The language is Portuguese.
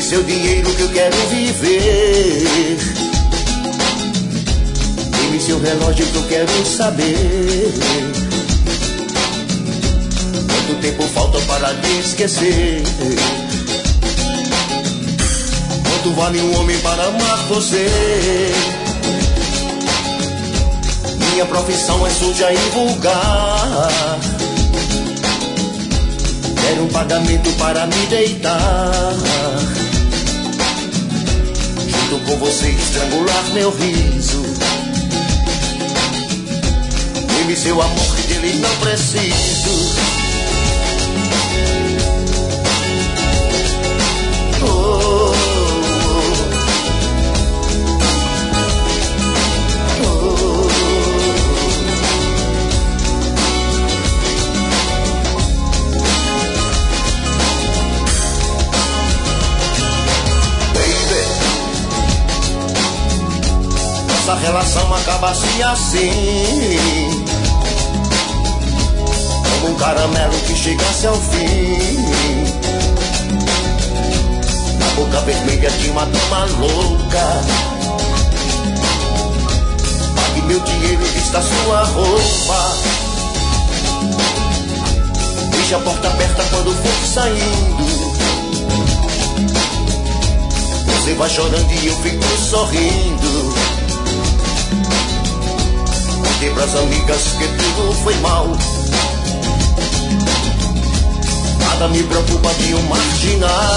seu dinheiro que eu quero viver. Dê-me seu relógio que eu quero saber quanto tempo falta para te esquecer. Quanto vale um homem para amar você? Minha profissão é suja e vulgar. Quero um pagamento para me deitar junto com você, estrangular meu riso. Dê-me seu amor que dele não preciso. Oh, a relação acaba-se assim, como um caramelo que chegasse ao fim, na boca vermelha de uma dama louca. Pague meu dinheiro, vista sua roupa, deixe a porta aberta quando for saindo. Você vai chorando e eu fico sorrindo. Contei pras amigas que tudo foi mal. Nada me preocupa de um marginal.